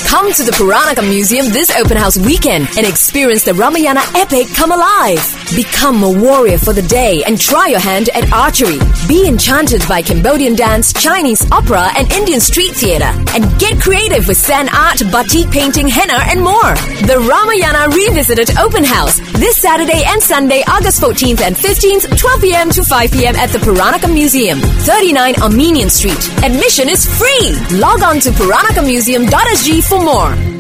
Come to the Puranaka Museum this open house weekend and experience the Ramayana epic come alive. Become a warrior for the day and try your hand at archery. Be enchanted by Cambodian dance, Chinese opera, and Indian street theatre. And get creative with sand art, batik painting, henna, and more. The Ramayana Revisited Open House this Saturday and Sunday, August 14th and 15th, 12 p.m. to 5 p.m. at the Puranaka Museum, 39 Armenian Street. Admission is free. Log on to puranakamuseum.sg for more.